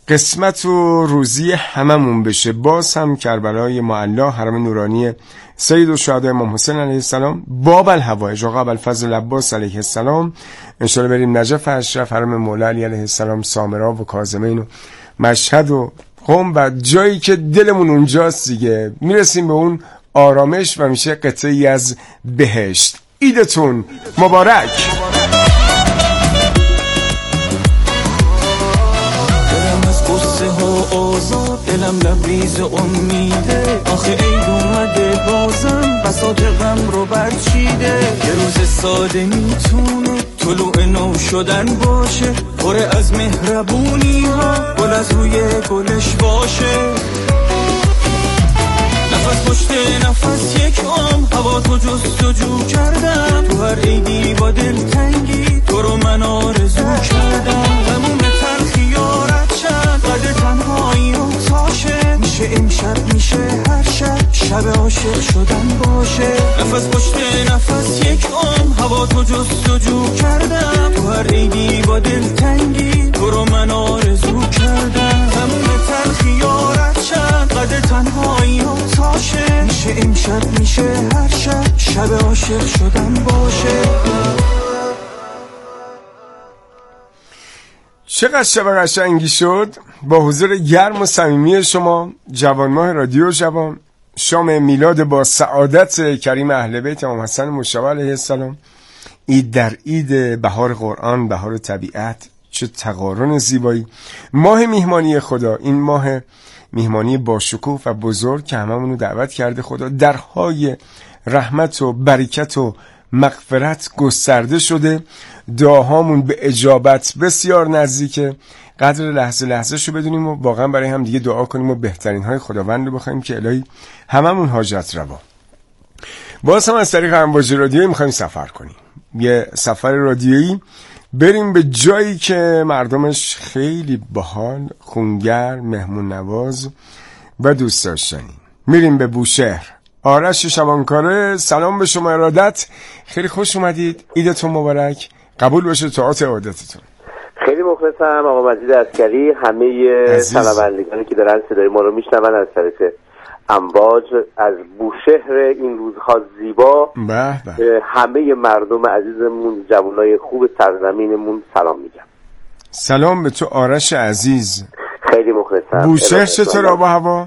قسمت و روزی هممون بشه. باز هم کربلای معلا، حرم نورانی سید الشهدا امام حسین علیه السلام، باب الهوایج آقا ابوالفضل عباس علیه السلام. انشالله بریم نجف اشرف، حرم مولا علی علیه السلام، سامرا و کاظمین و مشهد و قم و جایی که دلمون اونجاست دیگه. میرسیم به اون آرامش و میشه قطعی از بهشت. عیدتون مبارک. دلم لبریز امیده، آخه عید اومده بازم بساط غم رو برچیده. یه روز ساده میتونه طلوع نو شدن باشه، پر از مهربونی ها گل از روی گلش باشه. نفس پشت نفس یک عام هوا تو جستجو کردم، تو هر عیدی با دلتنگی تو رو من آرزو کردم. غموم تلخی یارت شد قد تنهایی و تاشه، میشه امشب میشه هر شب عاشق شدن باشه. نفس پشت نفس یک عام هوا تو جستجو کردم، تو هر عیدی با دلتنگی تو رو من آرزو کردم. غموم تلخی یارت شد قد تنهایی و تاشه، میشه امشب میشه هر شب عاشق شدن باشه. چقدر شب قشنگی شد با حضور گرم و صمیمی شما جوانماه رادیو جوان. شام میلاد با سعادت کریم اهل بیت امام حسن مجتبی علیه السلام. عید در عید، بهار قرآن، بهار طبیعت، چه تقارن زیبایی. ماه میهمانی خدا، این ماه میهمانی با شکوه و بزرگ که هممون رو دعوت کرده خدا. درهای رحمت و برکت و مغفرت گسترده شده. دعاهامون به اجابت بسیار نزدیکه. قدر لحظه لحظه شو بدونیم و واقعا برای هم دیگه دعا کنیم و بهترین های خداوند رو بخوایم که الهی هممون حاجت روا. باز هم از طریق امواج رادیویی میخوایم سفر کنیم، یه سفر رادیویی بریم به جایی که مردمش خیلی باحال، خونگر، مهمون نواز و دوست داشتنی. میریم به بوشهر. آرش شبانکاره، سلام به شما ارادت، خیلی خوش اومدید. عیدتون مبارک، قبول باشه طاعات عبادتتون. خیلی مخلصم آقا مجید عسکری، همه شنوندگانی که دارن صدای ما رو میشنون از طریق امواج از بوشهر این روزها زیبا. همه مردم عزیزمون، جوانای خوب سرزمینمون سلام میگم. سلام به تو آرش عزیز. خیلی مخلصم. بوشهر چطور آب و هوا؟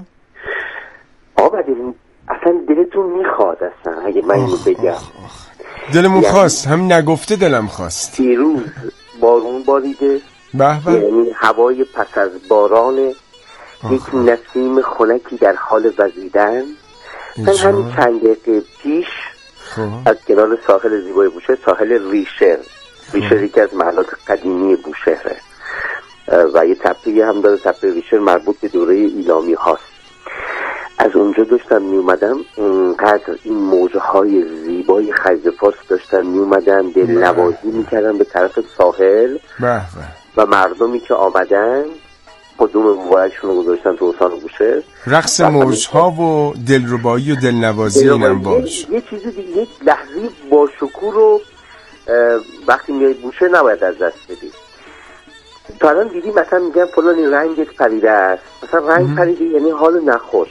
آقا مجید اصلا دلتون میخواد اصلا اگه من اینو بگم. دلمون خواست، هم نگفته دلم خواست. دیروز بارون باریده، یعنی هوای پس از باران، یک نسیم خنکی در حال وزیدن. من همین چند دقیقه پیش از کنار ساحل زیبای بوشهر، ساحل ریشر یکی از محلات قدیمی بوشهره و یه تپه هم داره، تپه ریشر مربوط به دوره ایلامی هاست. از اونجا داشتم می اومدم، اینقدر این موجهای زیبای خلیج فارس داشتن می اومدن، دل نوازی می کردن به طرف ساحل و مردمی که آمدن قدوم مبارکشون رو گذاشتن تو استان بوشهر. رقص موجها و دلربایی و دلنوازی اینم باش. یه چیزی دیگه، یک لحظه با شکوه رو وقتی میای بوشهر نباید از دست بدی. تا الان دیدی مثلا میگن فلانی رنگت پریده است، مثلا رنگ پریده یعنی حال نخوش،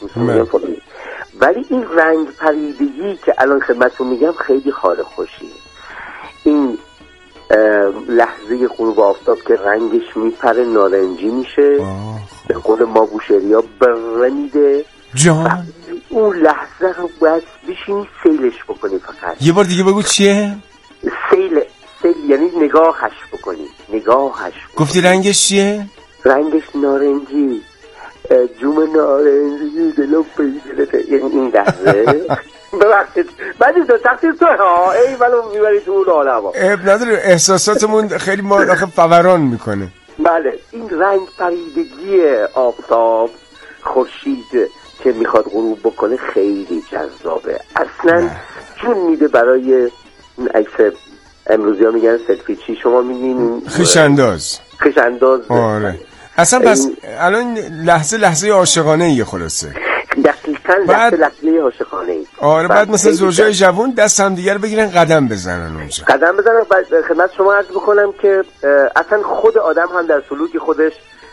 ولی این رنگ پریدگی که الان خدمتتون میگم خیلی حال خوشیه. این لحظه غروب آفتاب که رنگش میپره نارنجی میشه، به قول ما بوشهریا بره میده جان، اون لحظه رو باید بشینی سیلش بکنی. فقط یه بار دیگه بگو چیه؟ سیل یعنی نگاهش بکنی. گفتی رنگش چیه؟ رنگش نارنجی، جوم نارنجی دلو پیدلته، یعنی این لحظه ببخشید بعدی تو تقصیر تو ها، ای ولو میبری تو اون عالم اب نداره، احساساتمون خیلی ما داخل فوران میکنه. بله، این رنگ پریدگی آفتاب، خورشید که میخواد غروب بکنه خیلی جذابه اصلا. جون میده برای این عکس امروزی ها میگن سلفی چی، شما میگین خویش انداز. آره اصلا پس الان لحظه عاشقانه ایه خلاصه. دقیقاً لحظه عاشقانه ای. آره بعد مثلا زوجای جوان دست هم دیگر بگیرن قدم بزنن اونجا. بعد خدمت شما عرض بکنم که اصلا خود آدم هم در سلوک خودش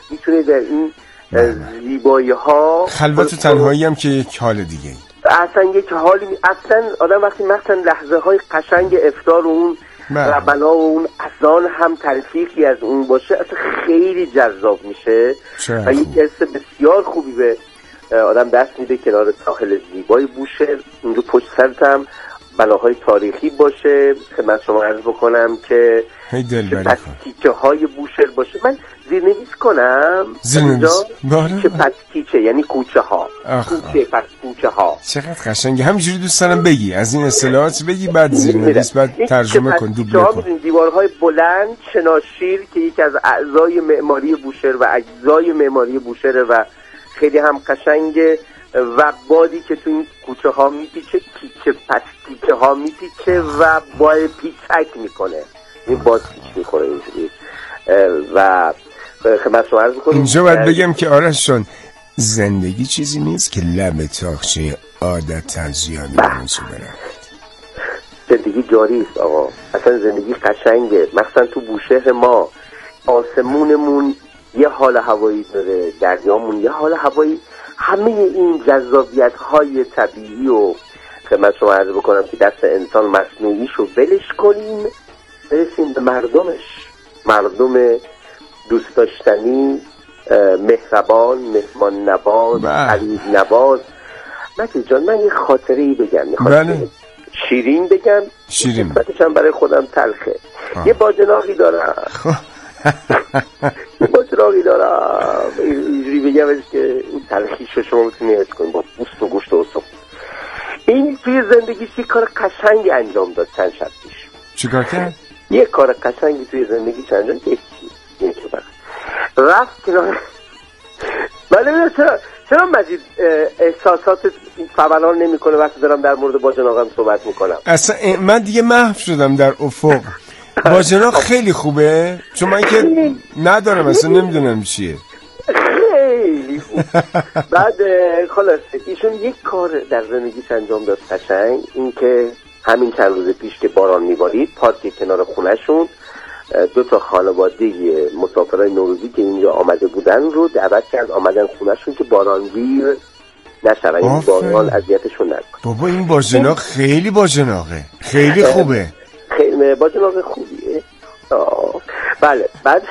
میتونه در این زیبایی ها خلوت و تنهایی هم که یک حال دیگه اصلا یک حالی اصلا آدم وقتی مثلا لحظه های قشنگ افطار و اون ربنا و اون اذان هم تلفیقی از اون باشه اصلا خیلی جذاب میشه و یک حس بسیار خوبی به آدم دست میده کنار ساحل زیبای بوشهر. اونجا پشت سرت هم بناهای تاریخی باشه. خدمت شما عرض بکنم که پتیچه های بوشهر باشه. من زیرنویس کنم اینجا که پتیچه یعنی کوچه ها، کوچه پس کوچه ها. چقدر قشنگه. همینجوری دوست دارم بگی از این اصطلاحات بگی بعد زیرنویس بعد ترجمه کن دوبله کن. دیوارهای بلند شناشیر که یکی از اعضای معماری بوشهر و اجزای معماری بوشهر و خیلی هم قشنگه و بادی که تو این کوچه ها میپیچه، تیکه پس تیکه ها میپیچه و با پیچک میکنه، این باد پیچ میکنه اینجوری. و خدمت شما عرض می‌کنم اینجا باید بگم که آرش جان زندگی چیزی نیست که لب تاخچه عادت زیادی بمونسو برم. زندگی جاری است آقا، اصلا زندگی قشنگه. مثلا تو بوشهر ما آسمونمون یه حال هوایی داره، دریامون یه حال هوایی، همه این جذابیت های طبیعی و خدمت شما عرض بکنم که دست انسان مصنوعیشو ولش کنیم برسیم به مردمش، مردم دوست داشتنی، مهربان، مهمان نواز، قریب نواز. متی جان من یه خاطره‌ای بگم، میخوام شیرین بگم، شیرین هم برای خودم تلخه. یه باجناقی دارم باجناقی دارم اینجوری بگمش که این تلخیشو شما بتونی حس کنید با پوست و گوشت و استخوان. این توی زندگیش یه کار قشنگی انجام داد چند شب پیش. چیکار کرد؟ یه کار قشنگی توی زندگیش انجام داد. رفت کنار. ولی چرا مجید احساسات فولان نمی‌کنه وقتی دارم در مورد باجناقم صحبت میکنم؟ اصلا من دیگه محو شدم در افق. باجناق خیلی خوبه چون من که ندارم اصلا نمیدونم چیه. خیلی خوب. بعد خلاص ایشون یک کار در زندگیش انجام داد قشنگ، این که همین چند روز پیش که باران میبارید پارک کنار خونهشون 2 تا خانواده مسافرای نوروزی که اینجا آمده بودن رو دعوت کرد آمدن خونهشون که بارانگیر نشون، این باران اذیتشون نکنه. بابا این باجناق خیلی باجناقه، خیلی خوبه، خیلی باجناق خوبیه. بله. بعد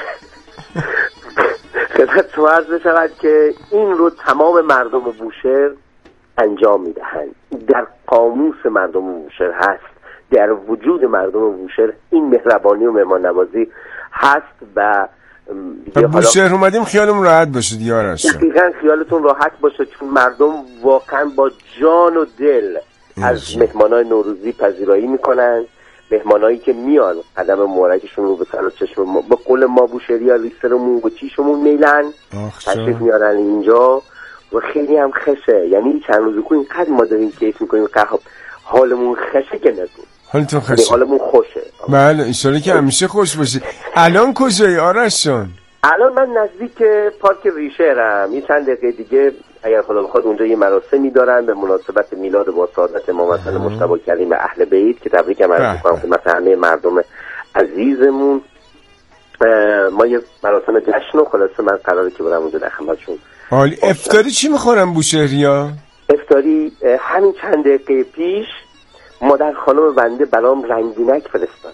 خدمت شما عرض بشود که این رو تمام مردم بوشهر انجام میدهند. در قاموس مردم بوشهر هست، در وجود مردم بوشهر این مهربانی و مهمان نوازی هست و بوشهر اومدیم خیالمون راحت باشه دیگه آرش. دقیقاً خیالتون راحت باشه چون مردم واقعا با جان و دل از مهمانای نوروزی پذیرایی میکنن. مهمانایی که میان قدم مبارکشون رو به سر و چشم ما به قول ما بوشهری‌ها ریسرمون و چیشمون میلن تشریف میارن اینجا و خیلی هم خشه. یعنی چند روز کو اینقدر ما داریم کیف میکنیم که حالمون خشه که نگو، حالتون خشه، حالمون خوشه. بله انشالله که همیشه خوش باشی. الان کجایی آرش جان؟ الان من نزدیک پارک ریشهرم. این چند دقیقه دیگه اگر خدا بخواد اونجا یه مراسمی دارن به مناسبت میلاد با سعادت امام حسن مجتبی کریم و اهل بیت که تبریکم عرض می‌کنم خدمت همه مردم عزیزمون. ما یه مراسم جشن و خلاصه من قراره که برم اونجا در خدمتشون. حالی افطاری چی می‌خورن بوشهریا؟ افطاری همین چند دقیقه پیش مادر خانم بنده برام رنگینک فرستاد.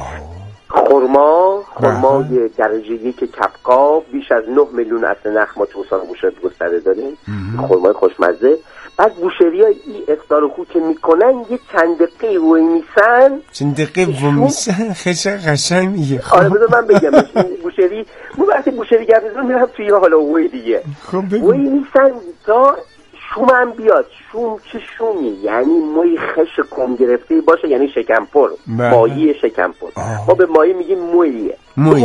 خرمای درجه 1 کپقاب بیش از 9 میلیون اصل نخ ما تو استان بوشهر گسترده داریم. خرمای خوشمزه. بعد بوشهری‌ها این افطار خو که میکنن یه چند دقیقه وای میسن. چند دقیقه وای میسن خیلی قشنگ میگه. آره بذار من بگم بوشهری من وقتی بوشهری گردم میرم توی یه حالا وای دیگه. وای میسن تا شومم بیاد. شوم چه شومی؟ یعنی مای خش کم گرفته باشه، یعنی شکم پر، مایه شکم پر. ما به مایه میگیم مویه.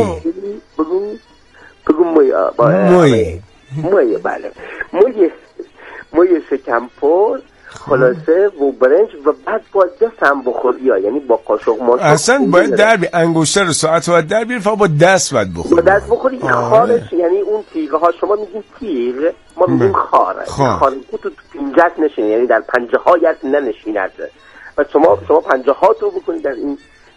بگو مویه. بله مویه شکم پر خلاصه و برنج و بعد با دست هم بخوری ها، یعنی با قاشق ماست. اصلا باید در بی انگشتر رو ساعت باید در بیاری فقط با دست باید بخوری. با دست بخوری. خارش یعنی اون تیغه ها، شما میگیم تیغ، ما میگیم خاره. خاره تو پنجت نشینه، یعنی در پنجه هایت ننشیند و شما پنجه هات رو بکنید در این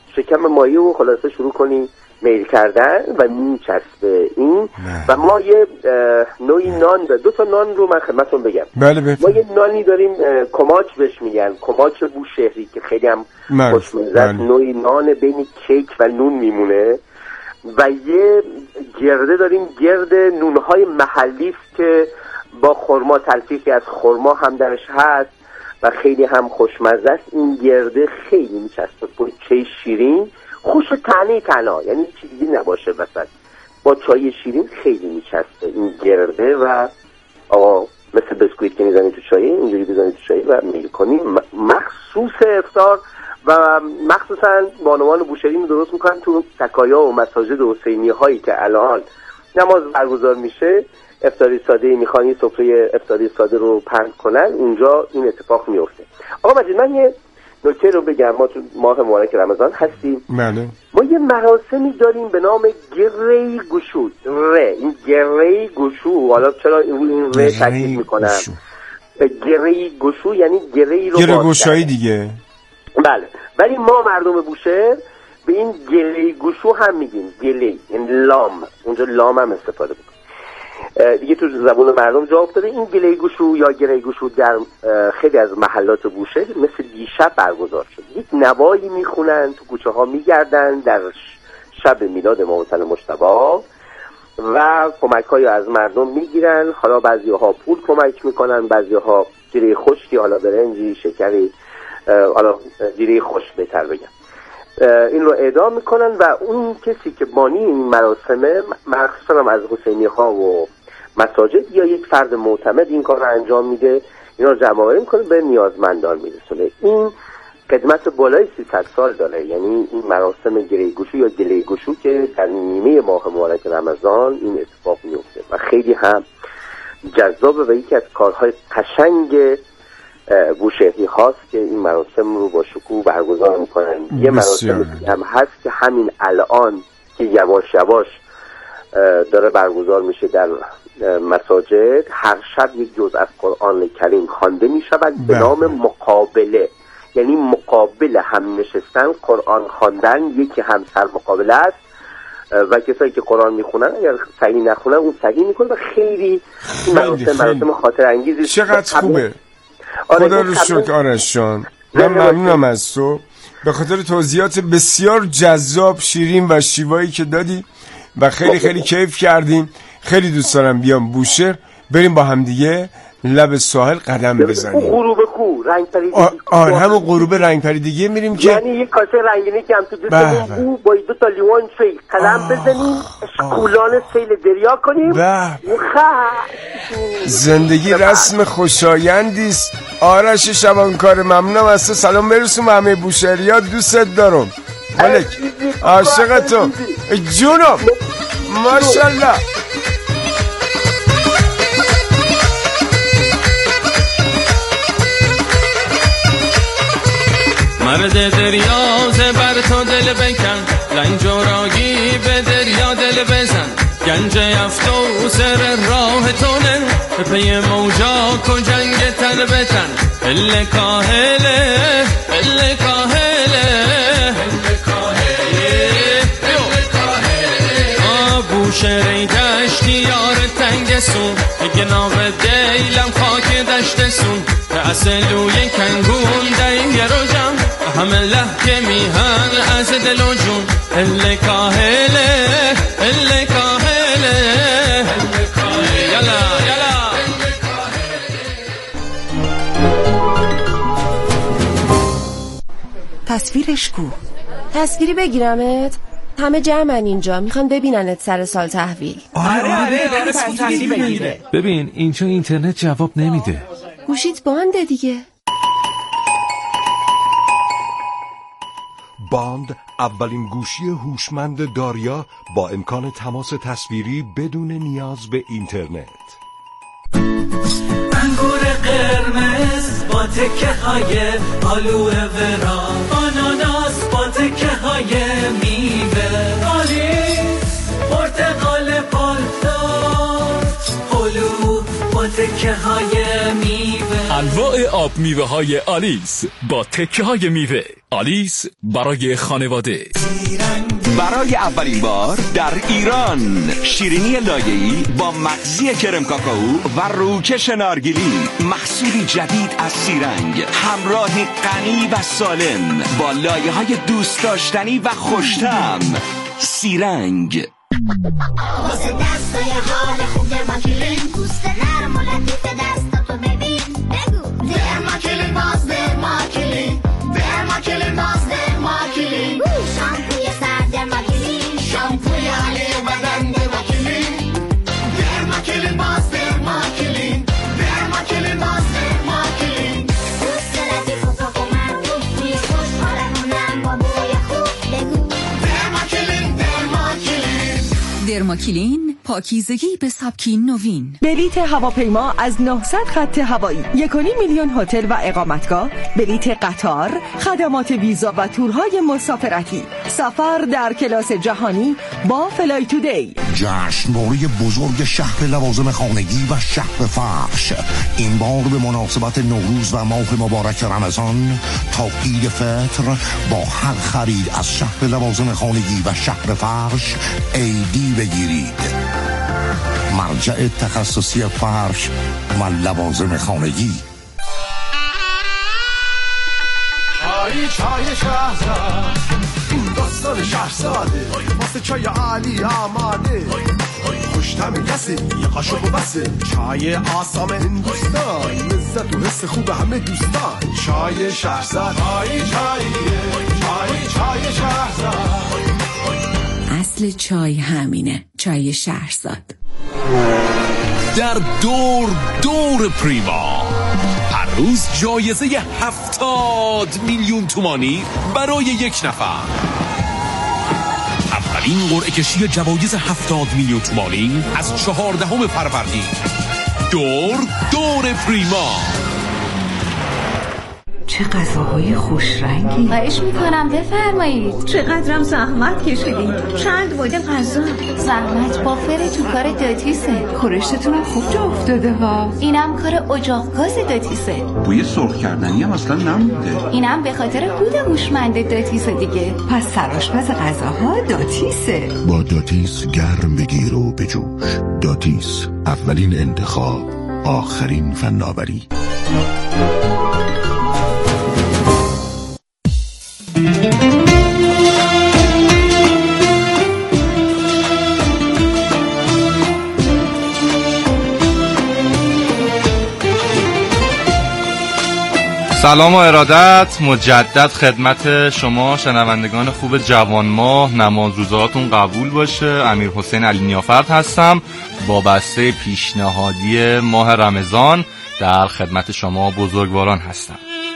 شکم مایع و خلاصه شروع کنی میل کردن و میچسبه این و ما یه نوعی نان داریم. 2 تا نان رو من خدمتتون بگم. بله ما یه نانی داریم کماچ بهش میگن، کماچ بوشهری که خیلی هم خوشمزه است. نوعی نان بین کیک و نون میمونه. و یه گرده داریم، گرد نونهای محلی است که با خرما، تلفیقی از خرما هم درش هست و خیلی هم خوشمزه است. این گرده خیلی میچسبه، چای شیرین خوش تنها، یعنی چیزی نباشه وسط، با چای شیرین خیلی میچسبه این گرده. و آقا مثل بسکویت که میزنی تو چای، اینجوری بزنی تو چای و میل کنی. مخصوص افطار و مخصوصا بانوان بوشهری رو درست میکنن تو تکایا و مساجد حسینی هایی که الان نماز برگزار میشه، افطاری ساده میخوان این سفره افطاری ساده رو پهن کنن، اونجا این اتفاق میفته. آقا مجید من یه نکته رو بگم، ما تو ماه مبارک رمضان هستیم. بله. ما یه مراسمی داریم به نام گره گشود. این گره گشود، حالا چرا این ره تاکید میکنم؟ گره گشود یعنی گره رو گره گشایی دیگه. بله، ولی ما مردم بوشهر به این گله گشو هم میگیم. گله یعنی لام، اونجا لام هم استفاده میکنیم دیگه، تو زبان مردم جا افتاده. این گله گشو یا گره گشو در خیلی از محلات بوشهر مثل دیشب برگزار شد. یک نوایی میخونن، تو کوچه ها میگردن در شب میلاد امام حسین مجتبی و کمک های از مردم میگیرن. حالا بعضی ها پول کمک میکنن، بعضی ها جیره خشکی، حالا برنجی، شکری، حالا جیره خوش بهتر بگم، این رو اعدام میکنن و اون کسی که بانی این مراسمه، مخصوصا از حسینی ها و مساجد یا یک فرد معتمد این کار رو انجام میده، اینا رو جمع آوری میکنه به نیازمندان میرسونه. این خدمت بالای 300 سال داره. یعنی این مراسم گره گشو یا گله گشو که در نیمه ماه مبارک رمضان این اتفاق میفته و خیلی هم جذابه و یکی از کارهای قشنگ بوشهری هاست که این مراسم رو با شکوه برگزار میکنن. یه مراسم هم هست که همین الان که یواش یواش داره برگزار میشه در مساجد، هر شب یک جزء از قرآن کریم خوانده میشود به نام مقابله. یعنی مقابل هم نشستن، قرآن خواندن، یکی هم سر مقابله است و کسایی که قرآن میخونن اگر صحیح نخونن اون صحیح میکنه و خیلی مراسم خاطر انگیزی. چقدر خوبه. خدا رو شکر آرش جان، من ممنونم از تو به خاطر توضیحات بسیار جذاب، شیرین و شیوایی که دادی و خیلی خیلی کیف کردیم. خیلی دوست دارم بیام بوشهر، بریم با هم دیگه لب ساحل قدم بزنیم. غروب کو رنگ پریدگی. همون غروب رنگ پریدگی میریم که یعنی یک کاسه رنگینی که هم تو دستمون با 2 تا لیوان چای قدم بزنیم، اشکولان سیل دریا کنیم. زندگی رسم خوشایندی است. آرش شبانکار ممنونم از تو. سلام برسون به همه بوشهری‌ها، دوستت دارم. ملک عاشقتم جونم. ماشاءالله. مرد دریا زبر تو دل بکن، رنج و راگی به دریا دل بزن، گنج افت و سر راه تونه، به پی موجا کو جنگ تن بتن، ال کاهله ال کاهله بوشهری دشتی یار تنگ سون، گناو دیلم خاک دشت سون، به اصلوی کنگون دیگه رو جم، همه لحکه میهن از دل و جون، ال کاهله ال کاهله یلا یلا. تصویرش کو؟ تصویری بگیرمت؟ همه جمعن اینجا، میخوان ببیننت سر سال تحویل. آره تصویر بگیره. ببین اینجا اینترنت جواب نمیده. گوشیت بانده دیگه. باند اولین گوشی هوشمند داریا با امکان تماس تصویری بدون نیاز به اینترنت. انگور قرمز با تکه های آلوه ورا، آناناس با تکه های میوه، آلیس پرتقال پالدار، هلو با تکه های میوه، انواع آب میوه های آلیس با تکه های میوه. آلیس برای خانواده. برای اولین بار در ایران شیرینی لایه‌ای با مغزی کرم کاکائو و روکش نارگیلی، محصولی جدید از سیرنگ، همراه غنی و سالم با لایه‌های دوست داشتنی و خوش‌طعم. سیرنگ. واسه دستای حال خوب درماکلین، پوست نرم و لطیف دستاتو ببین. بگو درماکلین، باز درماکلین، درماکلین، باز درماکلین. شامپوی سر درماکلین، شامپوی حاله بدن درماکلین، درماکلین، باز درماکلین، درماکلین، باز درماکلین. پوست لطیف و پاک و مرطوب، بوی خوش حالمونم با بوی خوب. بگو درماکلین، درماکلین. درماکلین، پاکیزگی به سبک نوین. بلیت هواپیما از 900 خط هوایی، 1.5 میلیون هتل و اقامتگاه، بلیت قطار، خدمات ویزا و تورهای مسافرتی، سفر در کلاس جهانی با فلای تودی. جشنواره بزرگ شهر لوازم خانگی و شهر فرش، این بار به مناسبت نوروز و ماه مبارک رمضان تا عید فطر با هر خرید از شهر لوازم خانگی و شهر فرش ایدی بگیرید. مرجع تخصصی فرش و لوازم خانگی. چای شهرزاد، این داستان شهرزاده، واسه چای عالی آماده، خوشتم یسه یه قاشق و بسه، چای آسام هندوستان، لذت و حس خوب همه دوستان. چای شهرزاد، چای شهرزاد. اصل چای همینه، چای شهرزاد. در دور پریما هر روز جایزه 70 میلیون تومانی برای یک نفر. اولین قرعه کشی جوایز 70 میلیون تومانی از 14 فروردین. دور پریما. چه غذاهای خوش رنگی. خواهش میکنم بفرمایید. چقدرم زحمت کشیدید. چند مورد غذا. زحمت بافر تو کار داتیسه. خورشتتونم خوب جا افتاده ها. اینم کار اجاق گاز داتیسه. بوی سرخ کردنی هم اصلا نمونده. اینم به خاطر هود هوشمند داتیسه دیگه. پس سرآشپز غذاها داتیسه. با داتیس گرم بگیر و بجوش. داتیس، اولین انتخاب، آخرین فناوری. سلام و ارادت مجدد خدمت شما شنوندگان خوب جوانماه. نماز روزهاتون قبول باشه. امیر حسین علی نیافرد هستم با بسته پیشنهادی ماه رمضان. در خدمت شما بزرگواران هستم.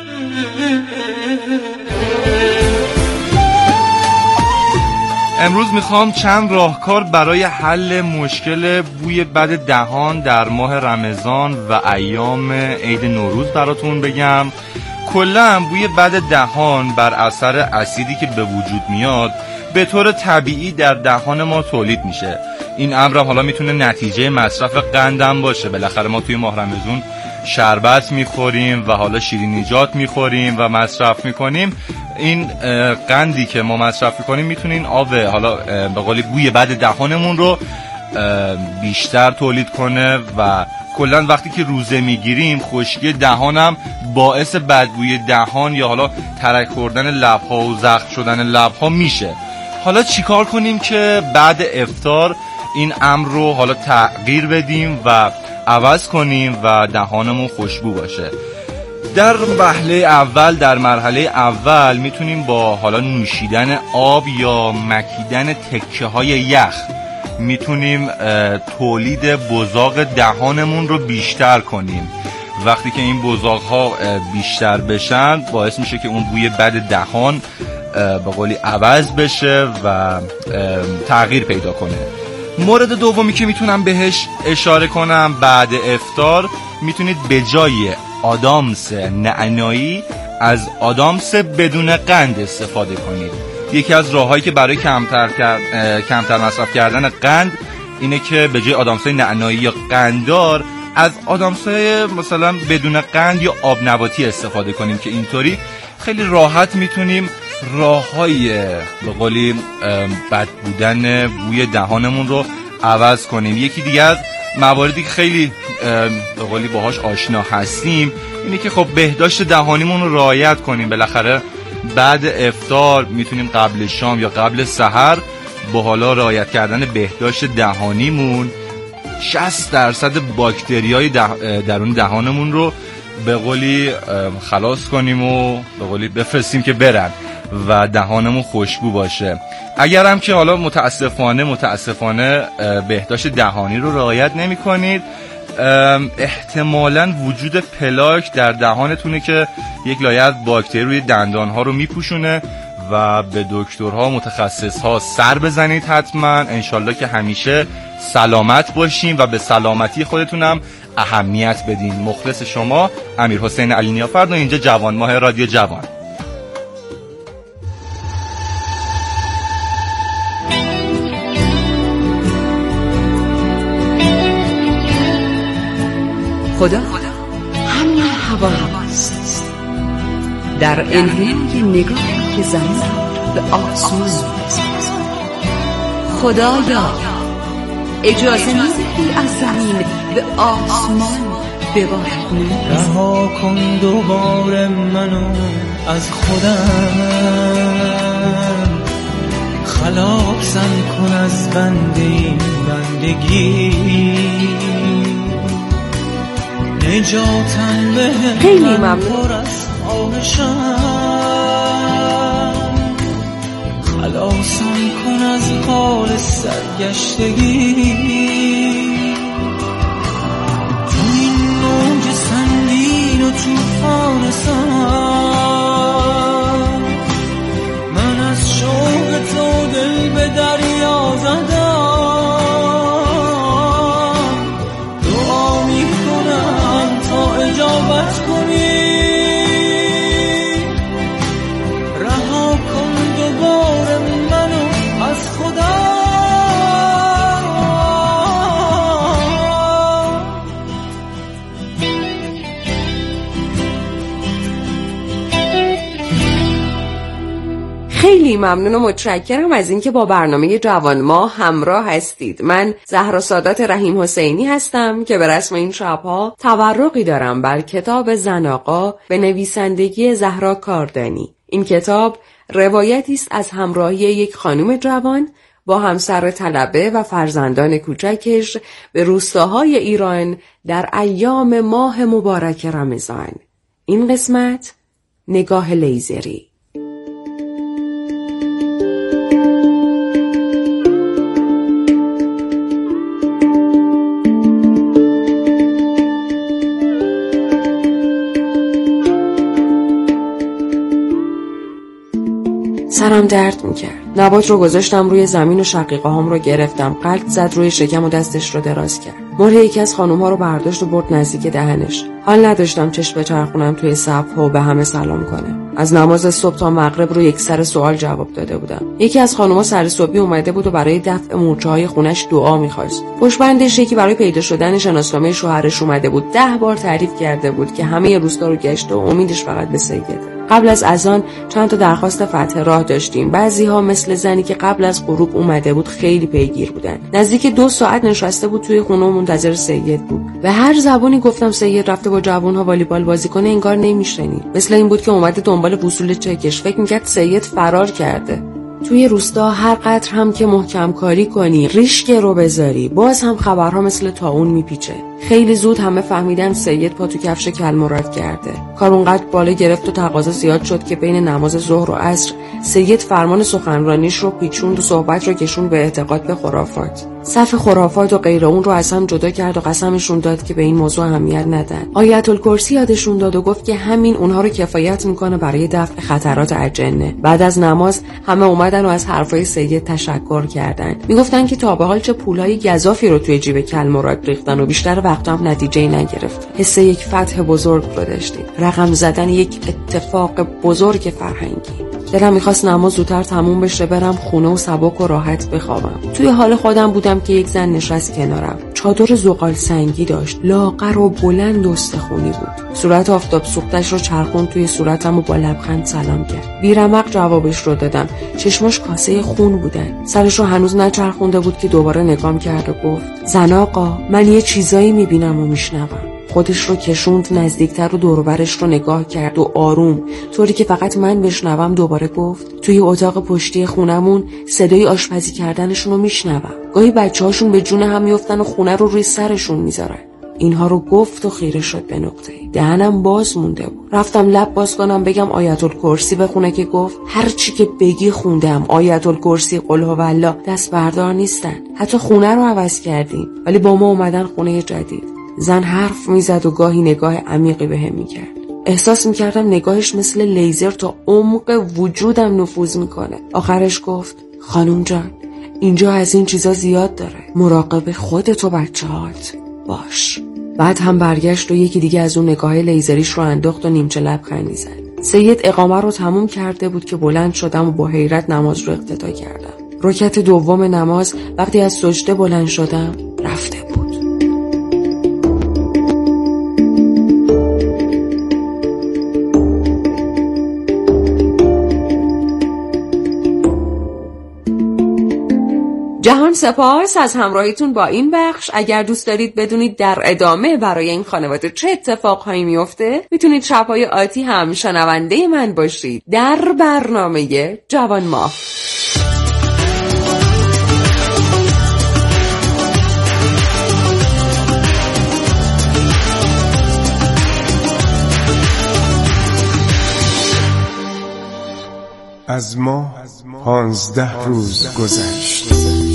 امروز میخوام چند راهکار برای حل مشکل بوی بد دهان در ماه رمضان و ایام عید نوروز براتون بگم. کلاً بوی بد دهان بر اثر اسیدی که به وجود میاد به طور طبیعی در دهان ما تولید میشه. این امر حالا میتونه نتیجه مصرف قندم باشه. بالاخره ما توی ماه رمضان شربت میخوریم و حالا شیرینیجات میخوریم و مصرف میکنیم. این قندی که ما مصرف میکنیم میتونه این آب حالا به قولی بوی بد دهانمون رو بیشتر تولید کنه و کلا وقتی که روزه میگیریم خشکی دهانم باعث بدبوی دهان یا حالا ترک خوردن لبها و زخم شدن لبها میشه. حالا چیکار کنیم که بعد افطار این امر رو حالا تغییر بدیم و عوض کنیم و دهانمون خوشبو باشه؟ در مرحله اول میتونیم با حالا نوشیدن آب یا مکیدن تکه های یخ میتونیم تولید بزاق دهانمون رو بیشتر کنیم. وقتی که این بزاق ها بیشتر بشن باعث میشه که اون بوی بد دهان به قولی عوض بشه و تغییر پیدا کنه. مورد دومی که میتونم بهش اشاره کنم، بعد افطار میتونید به جای آدامس نعنایی از آدامس بدون قند استفاده کنید. یکی از راههایی که برای کمتر مصرف کردن قند اینه که به جای آدامس نعنایی یا قنددار از آدامسای مثلا بدون قند یا آب نباتی استفاده کنیم که اینطوری خیلی راحت میتونیم راههای به قولی بد بودن بوی دهانمون رو عوض کنیم. یکی دیگه از مواردی که خیلی به قولی باهاش آشنا هستیم اینه که خب بهداشت دهانیمون رو رعایت کنیم. بالاخره بعد افطار میتونیم قبل شام یا قبل سحر با حالا رعایت کردن بهداشت دهانیمون 60% باکتریای درون دهانمون رو به قولی خلاص کنیم و به قولی بفرستیم که برن و دهانمون خوشبو باشه. اگر هم که حالا متاسفانه بهداشت دهانی رو رعایت نمی کنید، احتمالاً وجود پلاک در دهانتونه که یک لایه از باکتری روی دندانها رو میپوشونه و به دکترها متخصصها سر بزنید حتما. انشالله که همیشه سلامت باشیم و به سلامتی خودتونم اهمیت بدین. مخلص شما امیرحسین علی نیافرد و اینجا جوان ماه رادیو جوان. خدا همین هواست در انحنای نگاهی که زمین به آسمان می‌رسد. خدایا اجازه می‌دهی از زمین به آسمان ببارد. رها کن دوباره منو از خودم، خلاصم کن از بند این بندگی، نجاتم به خیلی ممنون. پر از خواهشم، خلاصم کن از حال سرگشتگی، تو این موج سنگین و توفان سر، من از شوق تو دل به دریا زدم، دعا میکنم تا اجابت کنی، رها کن دوباره منو از خدا. خیلی ممنون و متشکرم از اینکه با برنامه جوان ما همراه هستید. من زهرا سادات رحیم حسینی هستم که به رسم این شبها تورقی دارم بر کتاب زن آقا به نویسندگی زهرا کاردانی. این کتاب روایتی است از همراهی یک خانم جوان با همسر طلبه و فرزندان کوچکش به روستاهای ایران در ایام ماه مبارک رمضان. این قسمت نگاه لیزری. سرم درد میکرد. نبات رو گذاشتم روی زمین و شقیقه هام رو گرفتم. قلب زد روی شکم و دستش رو دراز کرد. مهر یکی از خانوم ها رو برداشت و برد نزدیک دهنش. حال نداشتم چشم بچرخونم توی صف و به همه سلام کنه. از نماز صبح تا مغرب رو یک سر سوال جواب داده بودم. یکی از خانوما سر صبحی اومده بود و برای دفع مورچه‌های خونش دعا می‌خواست. پشتبندش یکی برای پیدا شدن شناسنامه شوهرش اومده بود. 10 بار تعریف کرده بود که همه روستا رو گشته و امیدش فقط به سیده. قبل از اذان چند تا درخواست فتح راه داشتیم. بعضی‌ها مثل زنی که قبل از غروب اومده بود خیلی پیگیر بودن. نزدیک 2 ساعت نشسته بود توی خونه و منتظر سید بود. به هر زبونی گفتم سید رفته با جوان‌ها والیبال بازی کنه، انگار نمی‌شنید. مثل این بود که اومده دنبال وصول چکش. فکر می‌کرد سید فرار کرده. توی روستا هر قدر هم که محکم کاری کنی، ریشک رو بذاری، باز هم خبرها مثل طاعون میپیچه. خیلی زود همه فهمیدن سید پا تو کفش کلمراد کرده. کار اونقدر بالا گرفت و تقاضا زیاد شد که بین نماز ظهر و عصر سید فرمان سخنرانیش رو پیچوند و صحبت رو کشوند به اعتقاد به خرافات. صف خرافات و غیر اون رو از هم جدا کرد و قسمشون داد که به این موضوع اهمیت ندن. آیت الکرسی یادشون داد و گفت که همین اونها رو کفایت میکنه برای دفع خطرات اجنه. بعد از نماز همه اومدن و از حرفای سید تشکر کردن. میگفتن که تا به حال چه پولای گزافی رو توی جیب کلمراد ریختن و بیشتر وقت هم نتیجه‌ای نگرفت. حس یک فتح بزرگ رو داشتیم. رقم زدن یک اتفاق بزرگ فرهنگی. دلم میخواست نماز زودتر تموم بشه برم خونه و سبک و راحت بخوابم. توی حال خودم بودم که یک زن نشست کنارم. چادر زغال سنگی داشت، لاغر و بلند و استخونی بود. صورت آفتاب سوختش رو چرخوند توی صورتم و با لبخند سلام کرد. بیرمق جوابش رو دادم. چشماش کاسه خون بودن. سرش رو هنوز نچرخونده بود که دوباره نگام کرد و گفت زن آقا، من یه چیزایی میبینم و میشنوم. خودش رو کشوند نزدیکتر و دوربرش رو نگاه کرد و آروم، طوری که فقط من بشنوم، دوباره گفت توی اتاق پشتی خونمون صدای آشپزی کردنشون رو میشنوم. گاهی بچه‌هاشون به جون هم میافتن و خونه رو روی سرشون میذارن. اینها رو گفت و خیره شد به نقطه. دهنم باز مونده بود. رفتم لب باز کنم بگم آیت الکرسی بخونه که گفت هر چی که بگی خوندم. آیت الکرسی، قل هوالله دست بردار نیستن. حتی خونه رو عوض کردیم، ولی با ما اومدن خونه جدید. زن حرف میزد و گاهی نگاه عمیقی بهم میکرد. احساس میکردم نگاهش مثل لیزر تا عمق وجودم نفوذ میکنه. آخرش گفت خانوم جان، اینجا از این چیزا زیاد داره. مراقب خودت و بچه‌هات باش. بعد هم برگشت و یکی دیگه از اون نگاه لیزریش رو انداخت و نیمچه لبخندی زد. سید اقامه رو تموم کرده بود که بلند شدم و با حیرت نماز رو اقتدا کردم. رکعت دوم نماز وقتی از سجده بلند شدم رفته بود. جهان سپاس از همراهیتون با این بخش. اگر دوست دارید بدونید در ادامه برای این خانواده چه اتفاقهایی میفته، میتونید شب‌های آتی هم شنونده من باشید در برنامه جوان ماه. از ما 15 روز گذشت.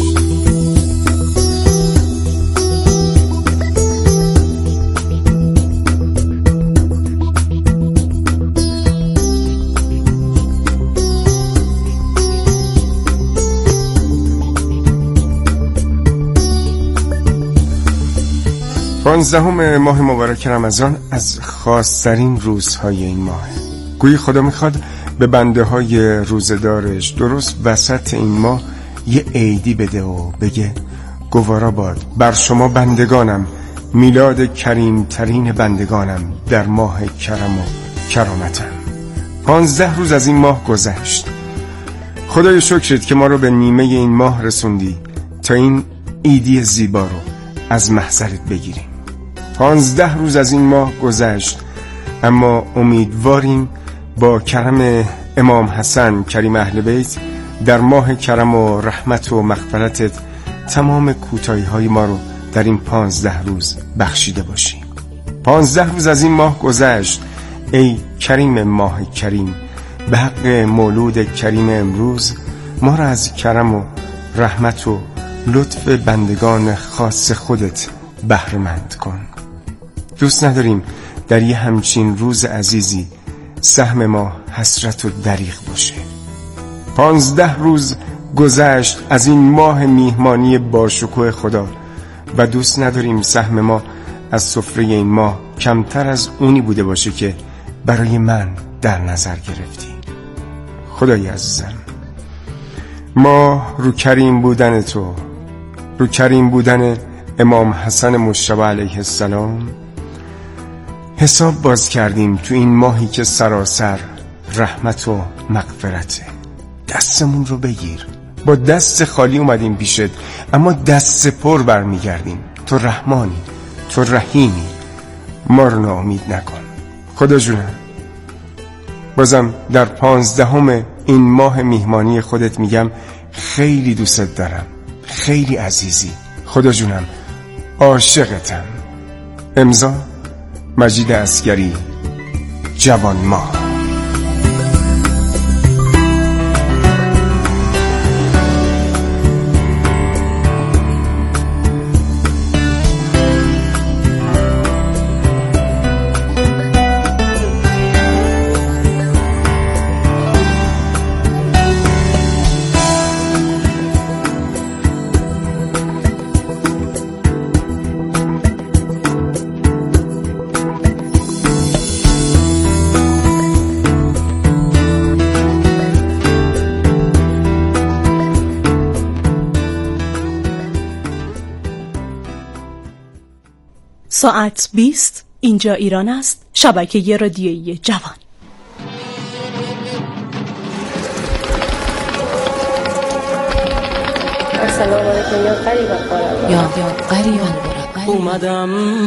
پانزدهم ماه مبارک رمضان از خاص‌ترین روزهای این ماه. گویی خدا میخواد به بنده های روزدارش درست وسط این ماه یه عیدی بده و بگه گوارا باد بر شما بندگانم، میلاد کریم ترین بندگانم در ماه کرم و کرامتم. 15 روز از این ماه گذشت. خدای شکرت که ما رو به نیمه این ماه رسوندی تا این عیدی زیبا رو از محضرت بگیریم. 15 روز از این ماه گذشت، اما امیدواریم با کرم امام حسن کریم اهل بیت در ماه کرم و رحمت و مغفرتت تمام کوتاهی‌های ما رو در این 15 روز بخشیده باشیم. 15 روز از این ماه گذشت. ای کریم ماه کریم، به حق مولود کریم امروز ما را از کرم و رحمت و لطف بندگان خاص خودت بهره‌مند کن. دوست نداریم در یه همچین روز عزیزی سهم ما حسرت و دریغ باشه. 15 روز گذشت از این ماه میهمانی باشکوه خدا و دوست نداریم سهم ما از سفره این ماه کمتر از اونی بوده باشه که برای من در نظر گرفتی. خدای عزیزم، ما رو کریم بودن تو، رو کریم بودن امام حسن مجتبی علیه السلام حساب باز کردیم تو این ماهی که سراسر رحمت و مغفرته. دستمون رو بگیر. با دست خالی اومدیم پیشت، اما دست پر برمیگردیم. تو رحمانی، تو رحیمی، ما رو ناامید نکن. خدا جونم، بازم در 15 این ماه میهمانی خودت میگم خیلی دوست دارم، خیلی عزیزی. خدا جونم، عاشقتم. امضا مجید عسگری، جوان ماه. ساعت 20. اینجا ایران است. شبکه رادیویی جوان. السلام علیکم. یا قریبا اومدم